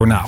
Nou.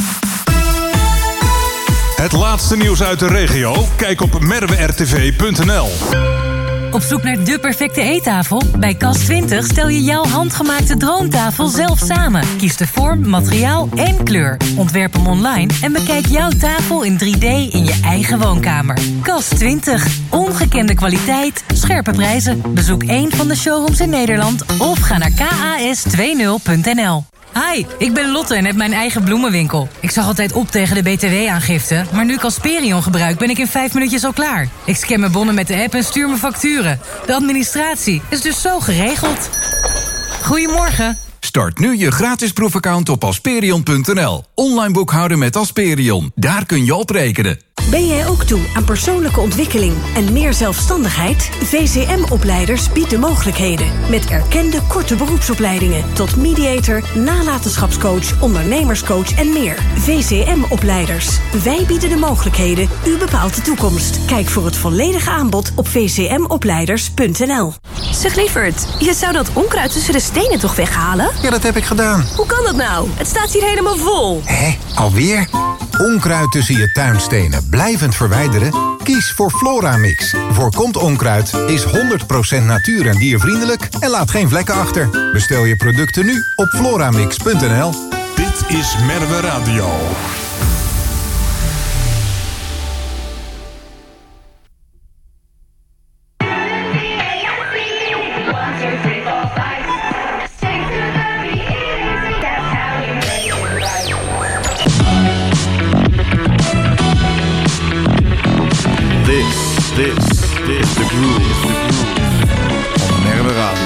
Het laatste nieuws uit de regio? Kijk op merwertv.nl. Op zoek naar de perfecte eettafel? Bij Cas20 stel je jouw handgemaakte droomtafel zelf samen. Kies de vorm, materiaal en kleur. Ontwerp hem online en bekijk jouw tafel in 3D in je eigen woonkamer. Cas20. Ongekende kwaliteit, scherpe prijzen. Bezoek één van de showrooms in Nederland of ga naar kas20.nl. Hi, ik ben Lotte en heb mijn eigen bloemenwinkel. Ik zag altijd op tegen de btw-aangifte, maar nu ik Asperion gebruik ben ik in 5 minuutjes al klaar. Ik scan mijn bonnen met de app en stuur mijn facturen. De administratie is dus zo geregeld. Goedemorgen. Start nu je gratis proefaccount op Asperion.nl. Online boekhouden met Asperion. Daar kun je op rekenen. Ben jij ook toe aan persoonlijke ontwikkeling en meer zelfstandigheid? VCM-opleiders biedt de mogelijkheden. Met erkende korte beroepsopleidingen tot mediator, nalatenschapscoach, ondernemerscoach en meer. VCM-opleiders. Wij bieden de mogelijkheden. U bepaalt de toekomst. Kijk voor het volledige aanbod op vcmopleiders.nl. Zeg lieverd, je zou dat onkruid tussen de stenen toch weghalen? Ja, dat heb ik gedaan. Hoe kan dat nou? Het staat hier helemaal vol. Hé, alweer? Onkruid tussen je tuinstenen blijvend verwijderen? Kies voor Floramix. Voorkomt onkruid, is 100% natuur- en diervriendelijk en laat geen vlekken achter. Bestel je producten nu op floramix.nl. Dit is Merwe Radio. This is the groove. On Merwe Radio.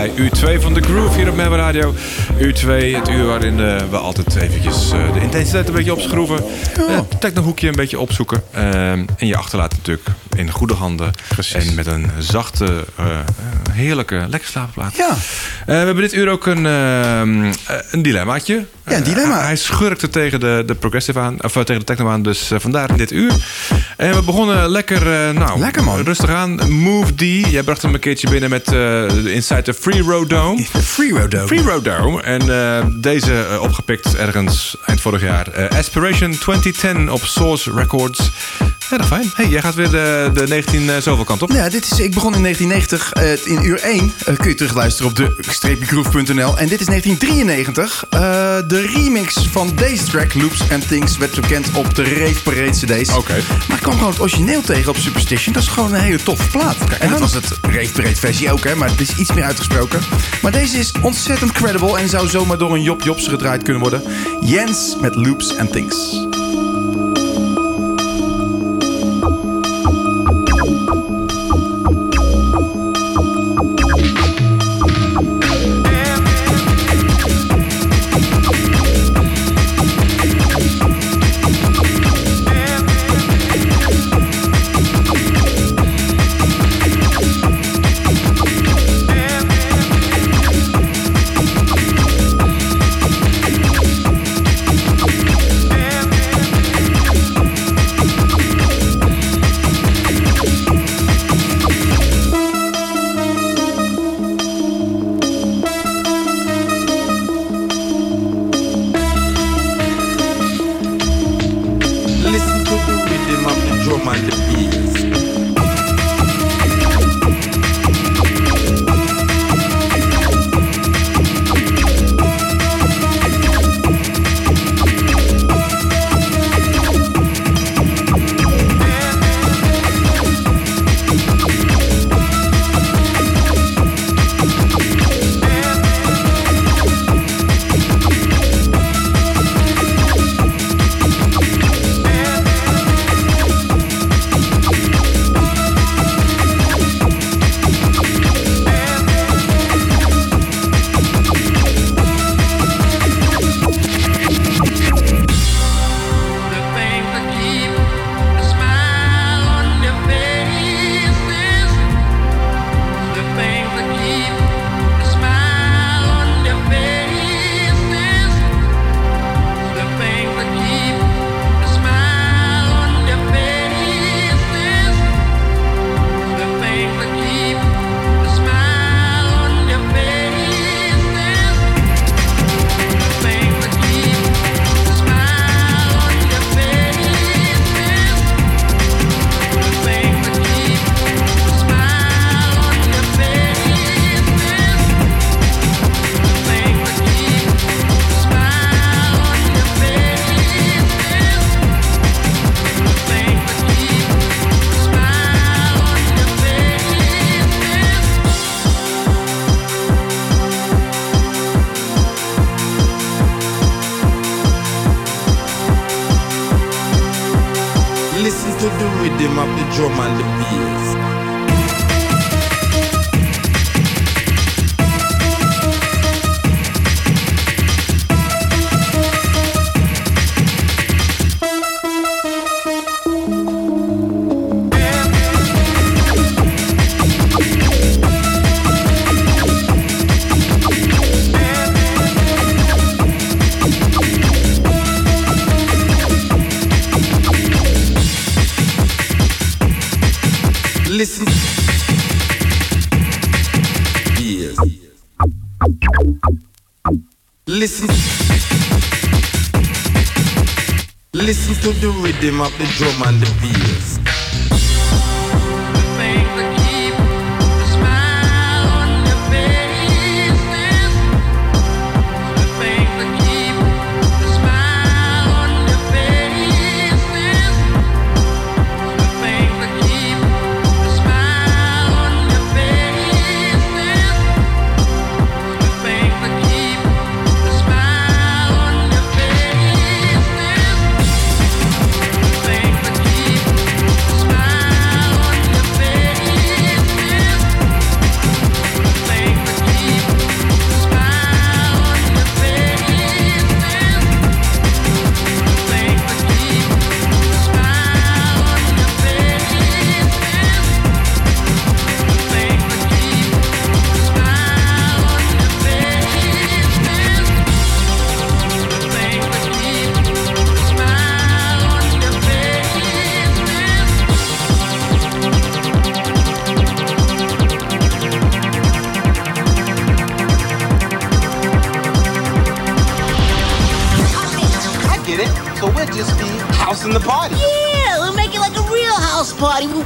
bij U2 van The Groove hier op Merwe Radio. U2, het uur waarin we altijd eventjes de intensiteit een beetje opschroeven. Het technohoekje een beetje opzoeken. En je achterlaat natuurlijk in goede handen. Precies. En met een zachte, heerlijke, lekker slaapplaat. Ja. We hebben dit uur ook een dilemmaatje. Ja, een dilemma. Hij schurkte tegen de progressive aan, of tegen de techno aan, dus vandaar dit uur. En we begonnen lekker, lekker man. Rustig aan. Move D. Jij bracht hem een keertje binnen met Inside the Free Road Dome. Free Road Dome. En deze opgepikt ergens eind vorig jaar. Aspiration 2010 op Source Records. Ja, dat fijn. Hey, jij gaat weer de 19 zoveel kant op. Ja, ik begon in 1990. In uur 1 kun je terugluisteren op de-groove.nl. En dit is 1993. De remix van deze track, Loops and Things, werd bekend op de Rave Parade CD's. Oké. Maar ik kwam gewoon het origineel tegen op Superstition. Dat is gewoon een hele toffe plaat. En dat was het Rave Parade versie ook, hè. Maar het is iets meer uitgesproken. Maar deze is ontzettend credible en zou zomaar door een Job Jobs gedraaid kunnen worden. Jens met Loops and Things. Listen. Yes. Listen. Listen to the rhythm of the drum and the bass.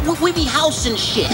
We be house and shit.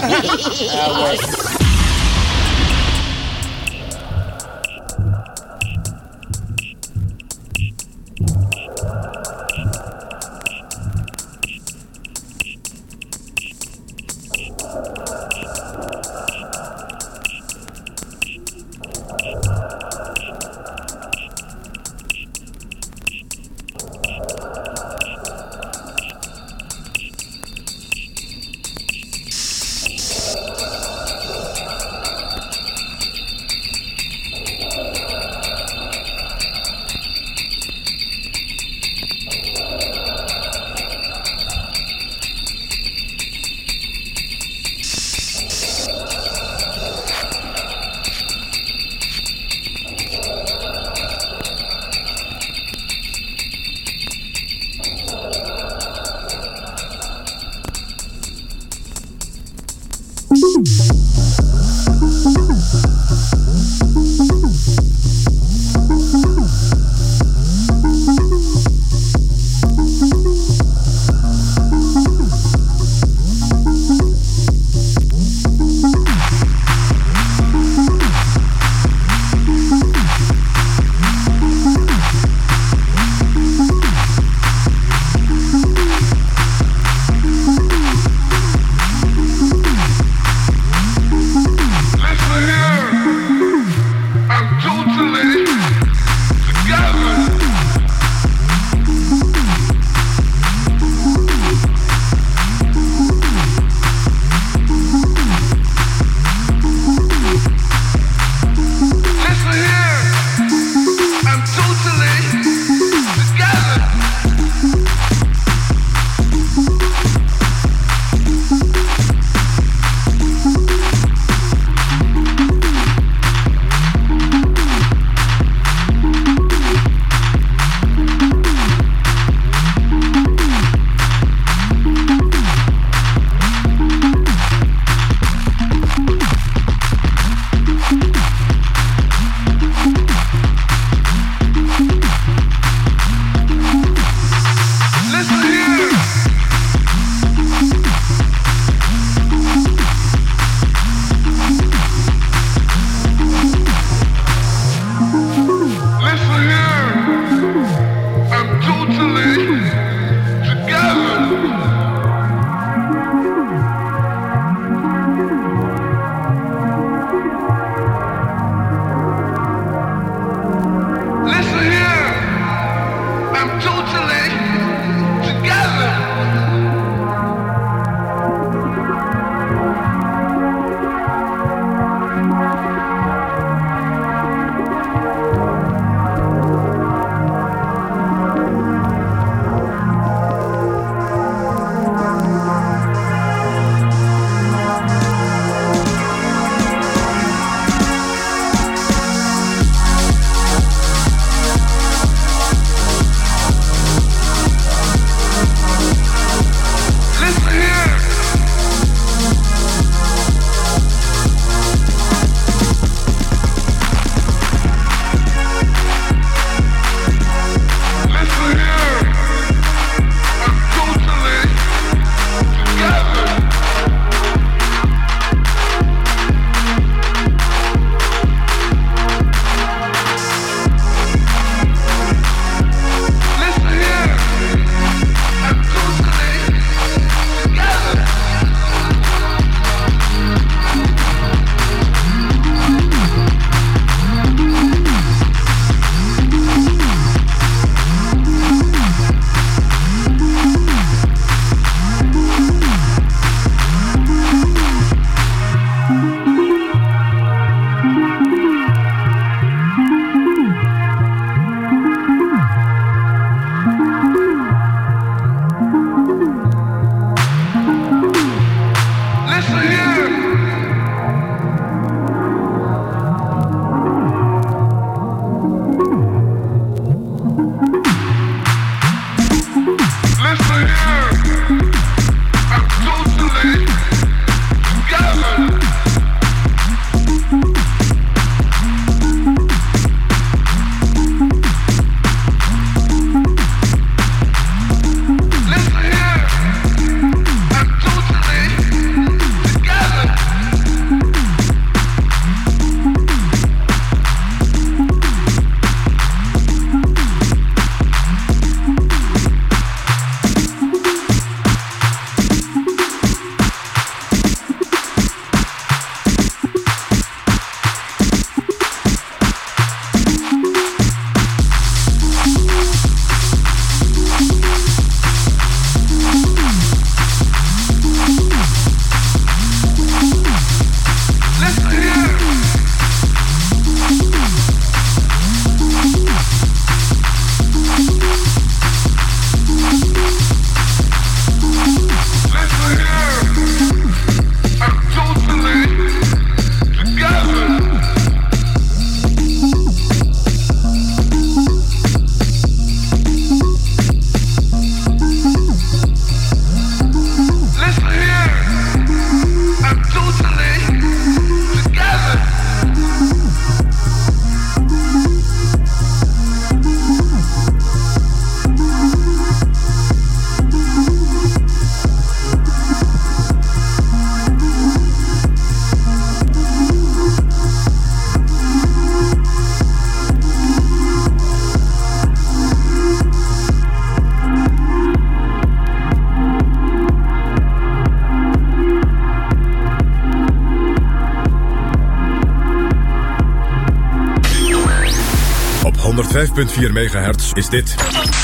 5.4 megahertz is dit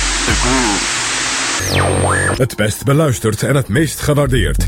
het best beluisterd en het meest gewaardeerd.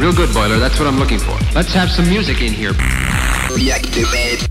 Real good, Boiler. That's what I'm looking for. Let's have some music in here. Reactivate.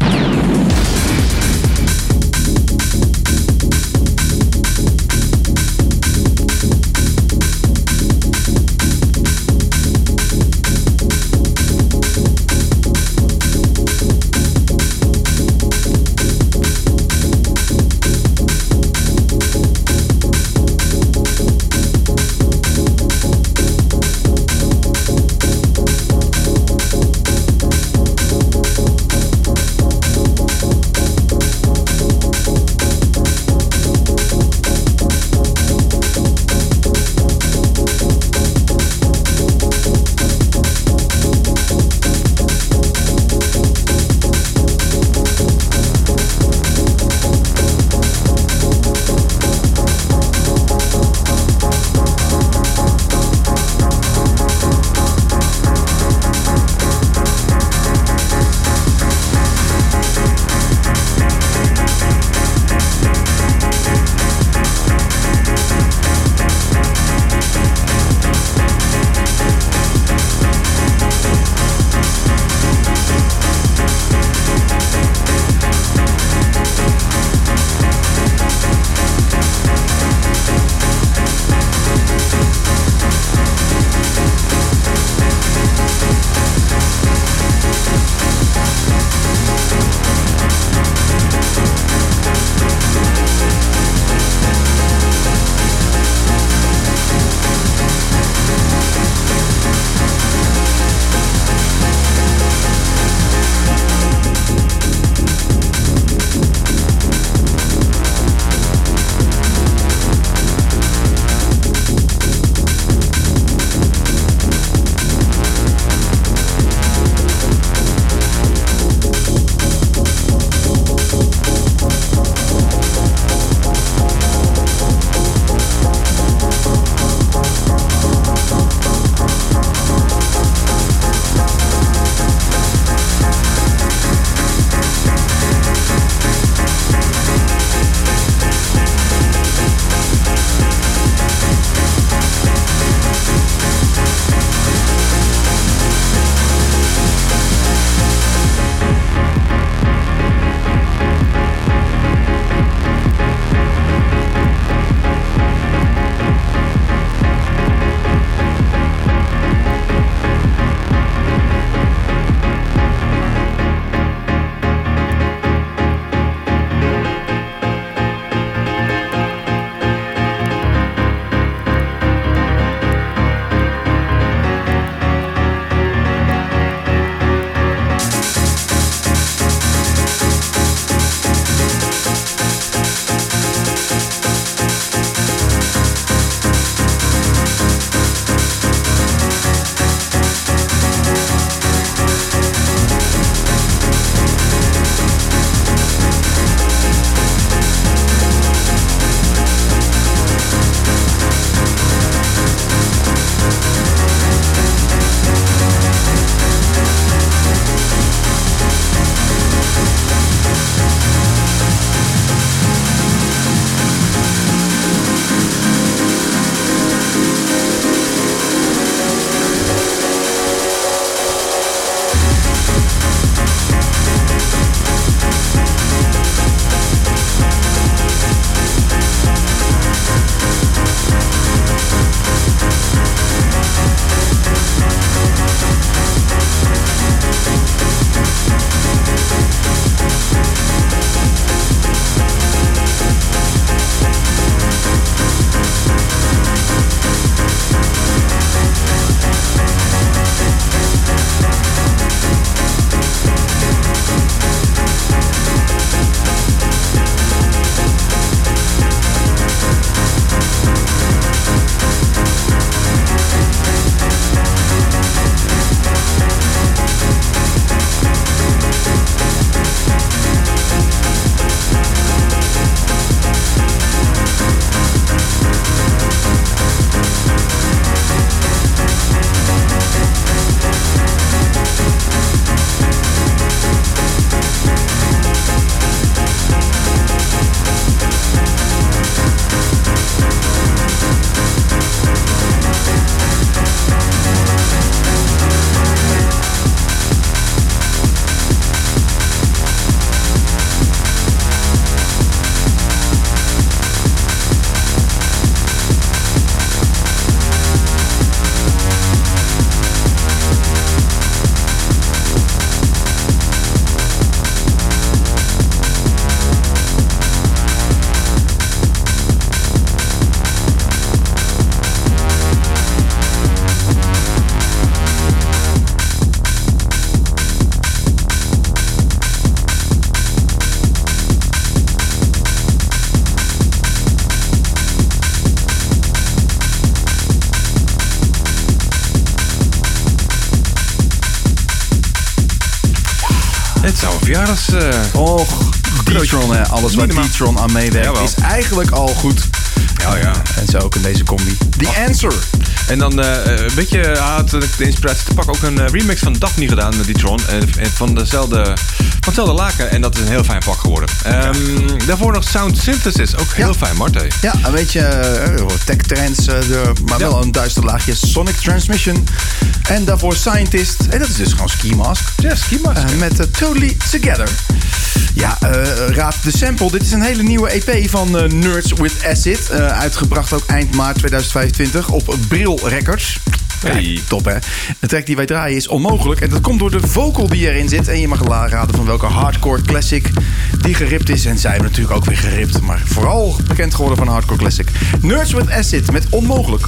Het zou een verjaardags... D-Tron, alles waar D-Tron aan meewerkt is eigenlijk al goed. Ja. En zo ook in deze combi. The Answer. En dan een beetje had de inspiratie te pakken. Ook een remix van Daphne gedaan, D-Tron. Van hetzelfde laken. En dat is een heel fijn pak geworden. Daarvoor nog Sound Synthesis. Ook heel fijn, Marté. Ja, een beetje tech trends. Maar wel een duister laagje. Sonic Transmission. En daarvoor Scientist. En dat is dus gewoon Ski Mask. Ja, Ski Mask. Met Totally Together. Ja, raad de sample. Dit is een hele nieuwe EP van Nerds with Acid. Uitgebracht ook eind maart 2025 op Bril Records. Hey. Top, hè? De track die wij draaien is Onmogelijk. En dat komt door de vocal die erin zit. En je mag raden van welke hardcore classic die geript is. En zij hebben natuurlijk ook weer geript. Maar vooral bekend geworden van hardcore classic. Nerds with Acid met Onmogelijk.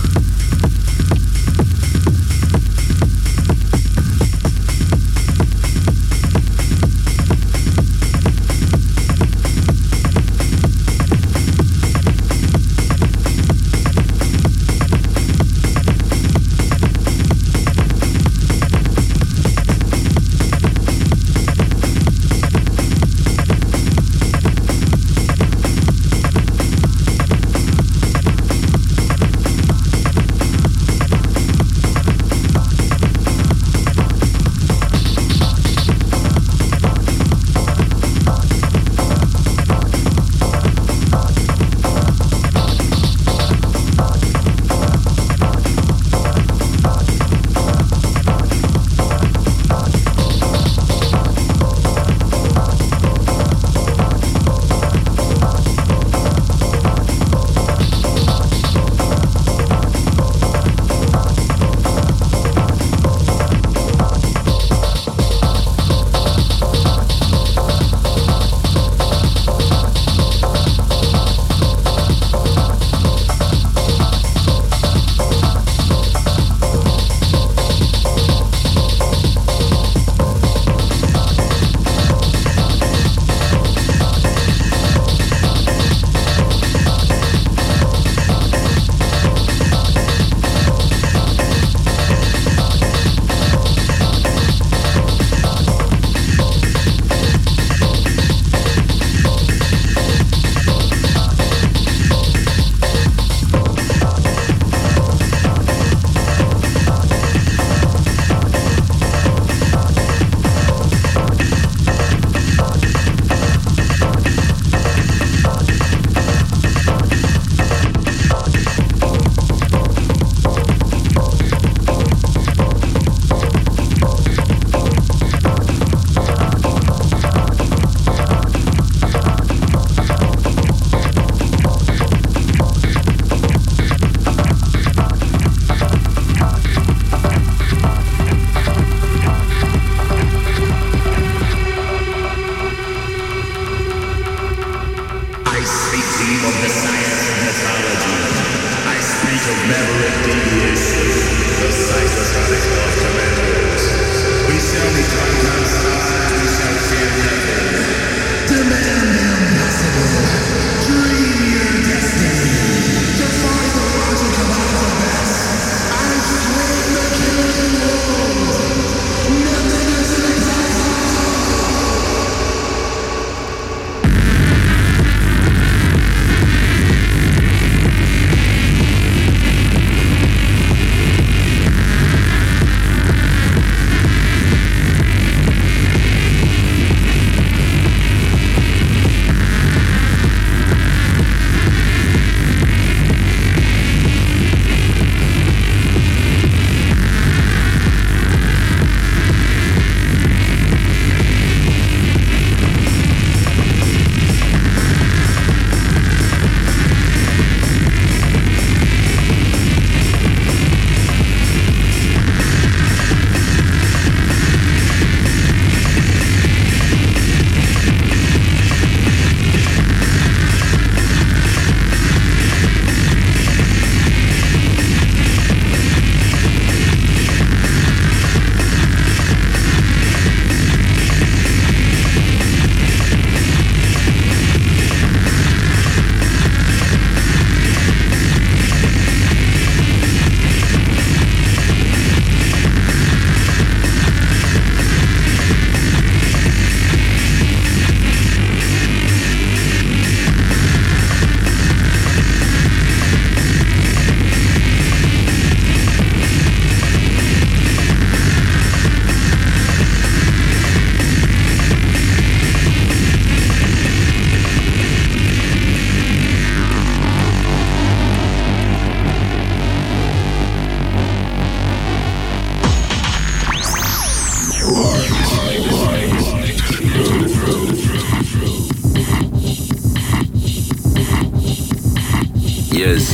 Yes.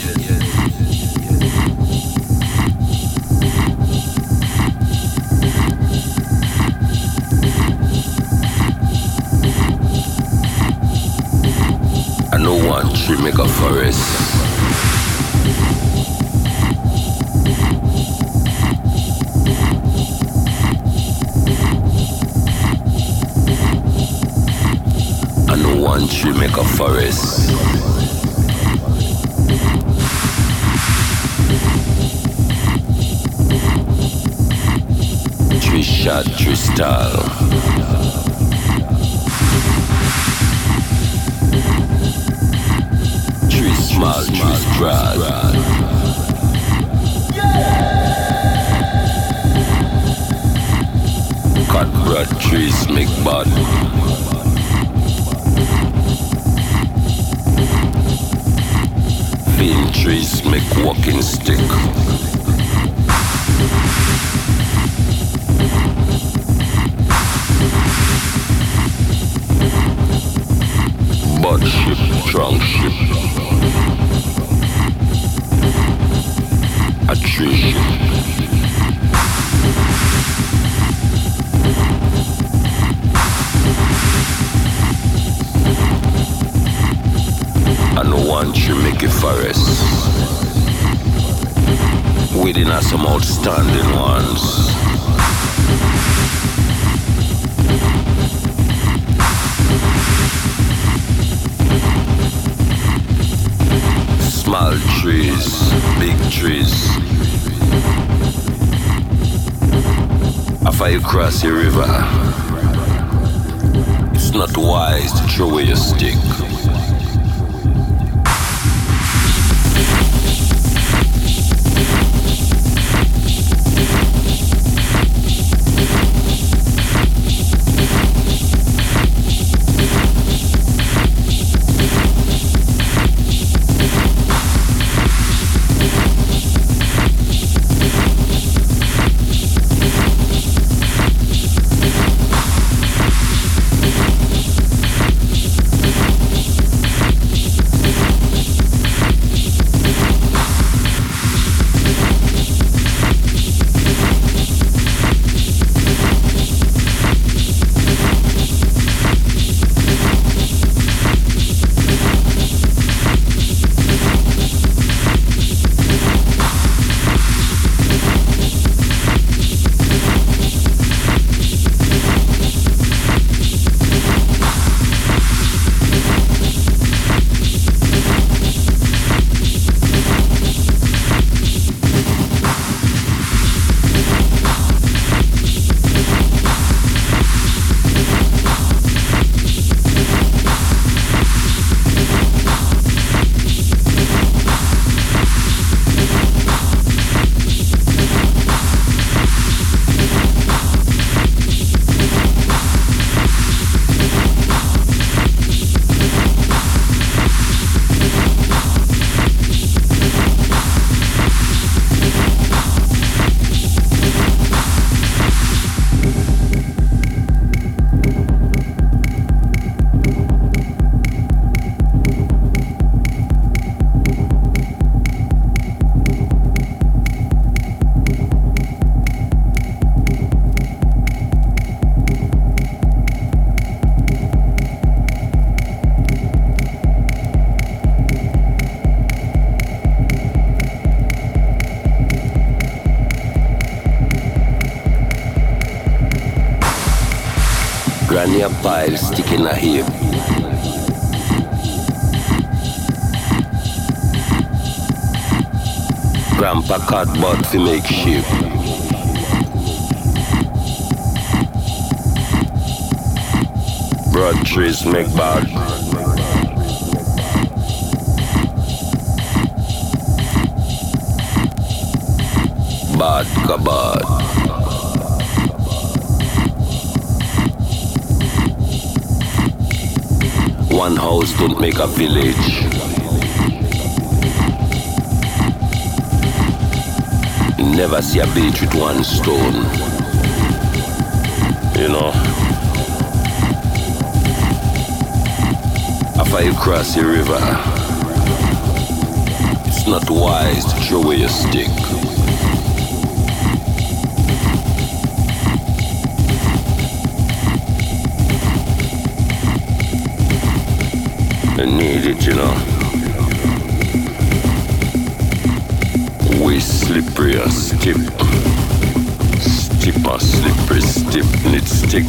I know one tree make a forest. I know one tree make a forest. Tree shot, tree style. Tree small, tree strong. Cut broad trees make bud. Thin trees make walking stick. Bud ship, trunk ship. A tree ship. I know one tree make a forest. Within us some outstanding ones. Small trees, big trees. After you cross a river, it's not wise to throw away your stick. Granny a pile stick in a hip. Grandpa cardboard to make ship. Broad trees make bad. Bad kabad. One house don't make a village. You never see a beach with one stone. You know, after you cross the river, it's not wise to throw away your stick. I need it, you know. We slippery as stip. Stip as slippery, stip knit stick.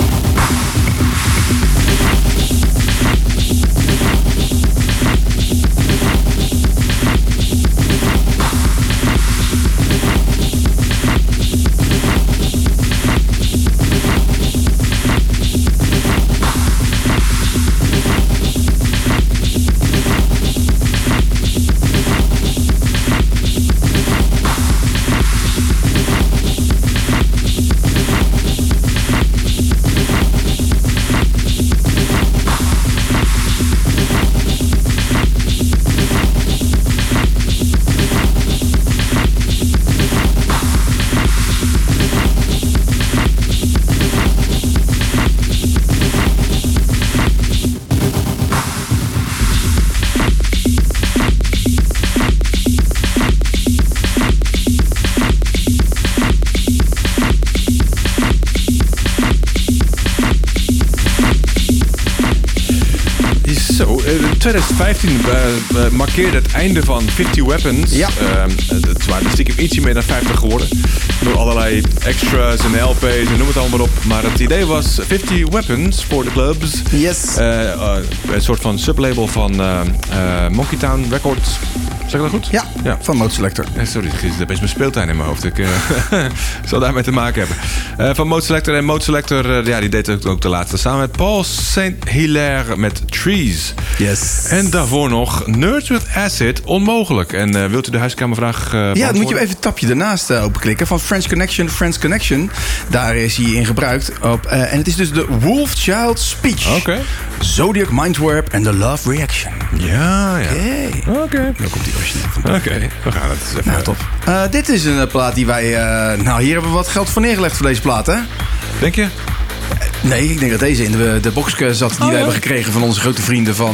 Zo, 2015 markeerde het einde van 50 Weapons. Ja. Het waren er stiekem ietsje meer dan 50 geworden. Door allerlei extras en LP's en noem het allemaal op. Maar het idee was 50 Weapons voor de clubs. Yes. Een soort van sublabel van Monkey Town Records. Zeg ik dat goed? Ja, van Mode Selector. Sorry, er is best mijn speeltuin in mijn hoofd. Ik zal daarmee te maken hebben. Van Mode Selector. En Mode Selector, die deed ook de laatste. Samen met Paul Saint-Hilaire met Trees. Yes. En daarvoor nog Nerds with Acid, Onmogelijk. En wilt u de huiskamervraag ja, dan moet je even het tapje ernaast openklikken. Van French Connection. Daar is hij in gebruikt. En het is dus de Wolfchild Speech. Oké. Zodiac Mindwarp en The Love Reaction. Ja. Oké. Dan komt die origineel van. Oké, we gaan het even. Nou, top. Dit is een plaat die wij... hier hebben we wat geld voor neergelegd voor deze plaat, hè? Denk je? Nee, ik denk dat deze in de box zat die we hebben gekregen van onze grote vrienden van...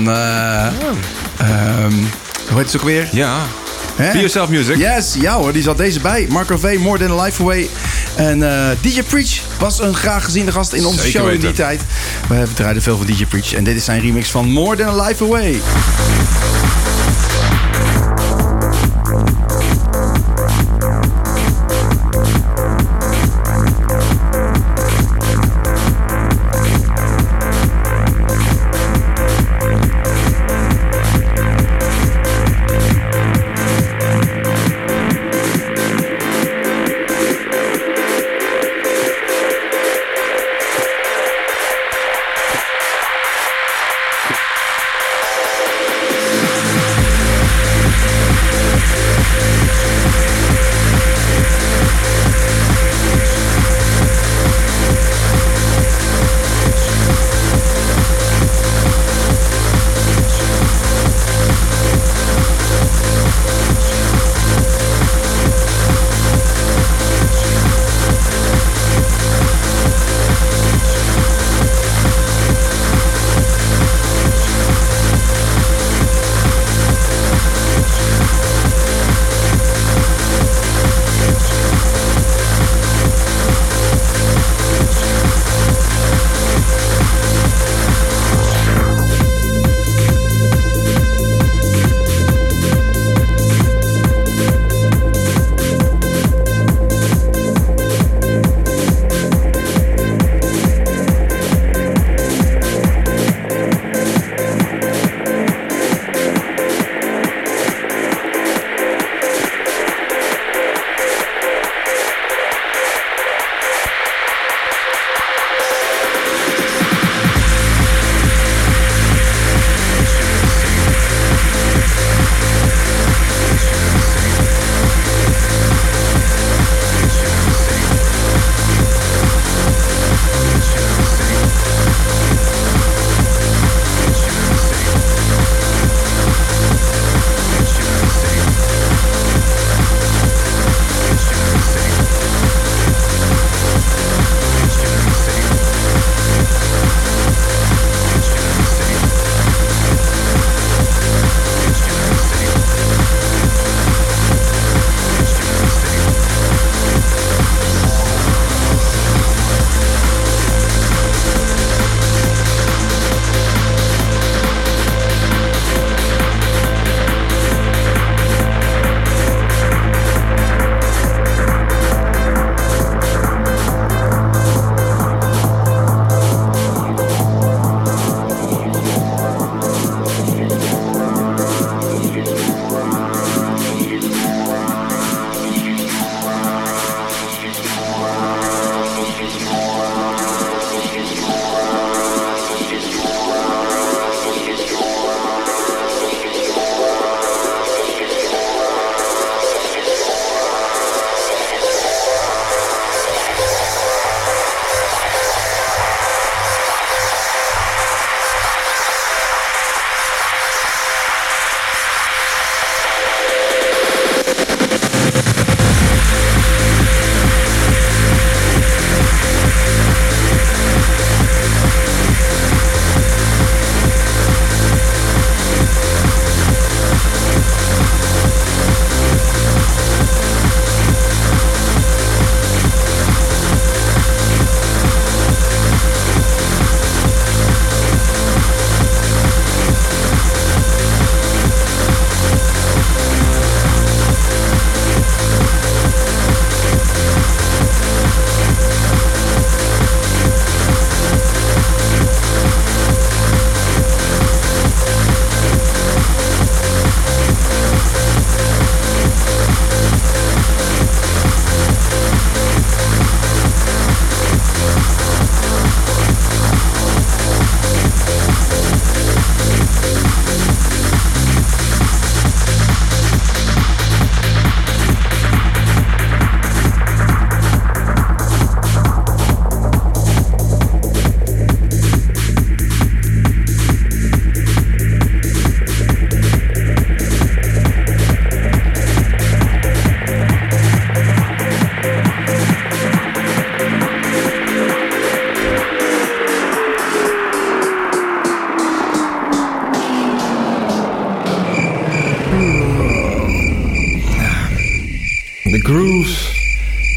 hoe heet het ook weer? Ja. Be Yourself Music. Yes, ja hoor, die zat deze bij. Marco V, More Than a Life Away. En DJ Preach was een graag geziene gast in onze show in die tijd. We draaiden veel van DJ Preach. En dit is zijn remix van More Than a Life Away.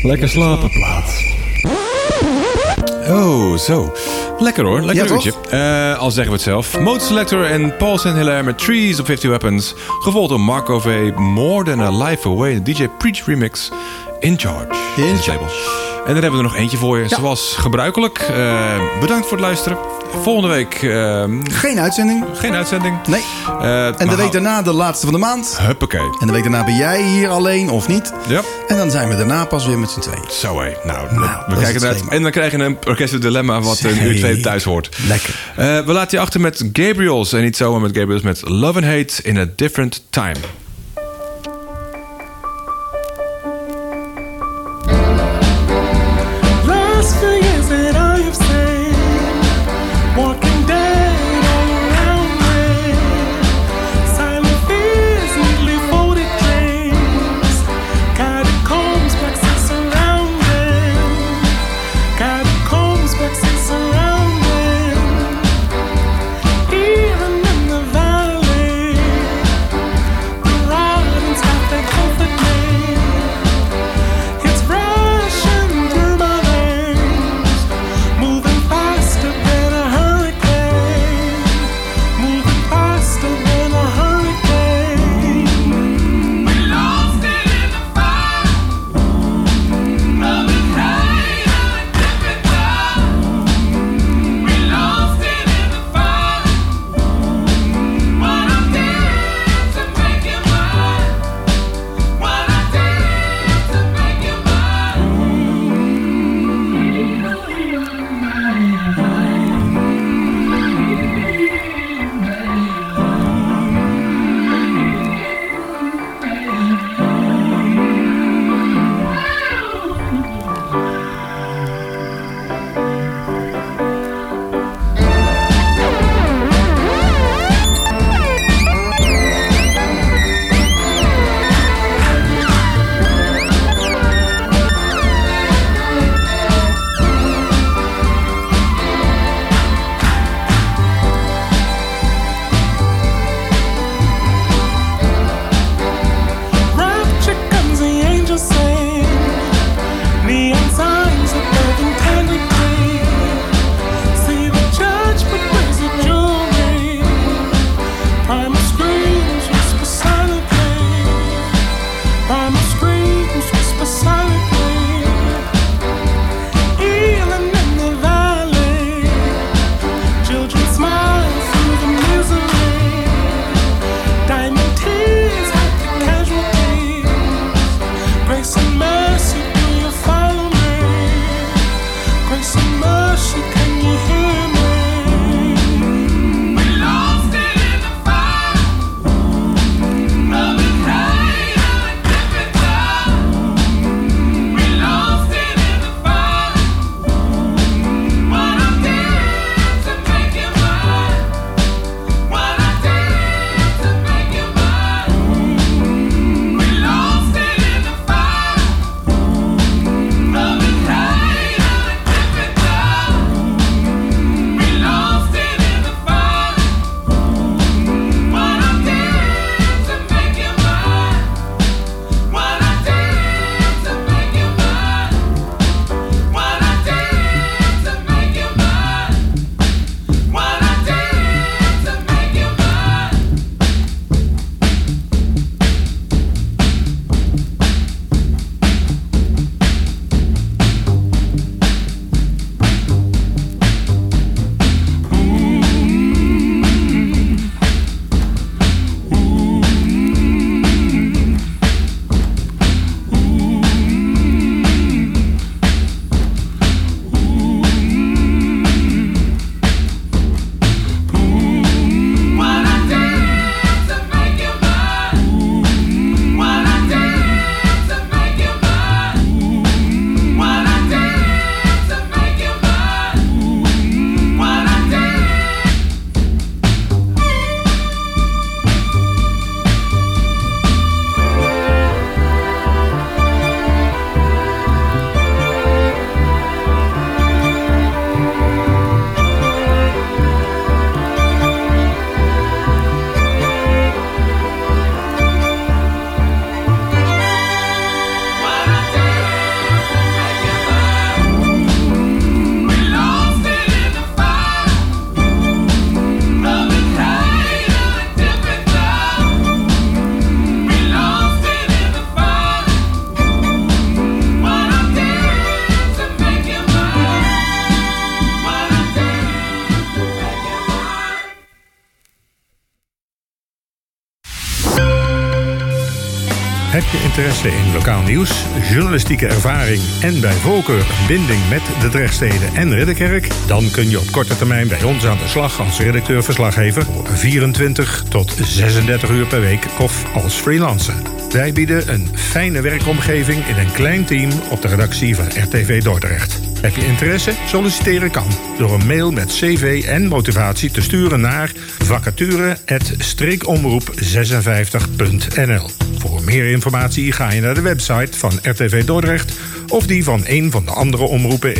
Lekker slapen plaats. Oh, zo. Lekker hoor, lekker Ja, uurtje. Al zeggen we het zelf. Mode Selector en Paul St. Hilaire met Trees op 50 Weapons. Gevolgd door Marco V. More Than A Life Away. De DJ Preach remix. In Charge. In Charge. En dan hebben we er nog eentje voor je. Ja. Zoals gebruikelijk. Bedankt voor het luisteren. Volgende week... Geen uitzending. Geen uitzending. Nee. En de week daarna de laatste van de maand. Huppakee. En de week daarna ben jij hier alleen of niet. Ja. En dan zijn we daarna pas weer met z'n tweeën. Zo hé. Nou we kijken eruit. En dan krijg je een orkestelijk dilemma wat een uur 2 thuis hoort. Lekker. We laten je achter met Gabriels. En niet zomaar met Gabriels, met Love and Hate in a Different Time. je interesse in lokaal nieuws, journalistieke ervaring en bij voorkeur een binding met de Drechtsteden en Ridderkerk? Dan kun je op korte termijn bij ons aan de slag als redacteur-verslaggever voor 24 tot 36 uur per week of als freelancer. Wij bieden een fijne werkomgeving in een klein team op de redactie van RTV Dordrecht. Heb je interesse? Solliciteren kan door een mail met cv en motivatie te sturen naar vacature@streekomroep56.nl. Voor meer informatie ga je naar de website van RTV Dordrecht of die van een van de andere omroepen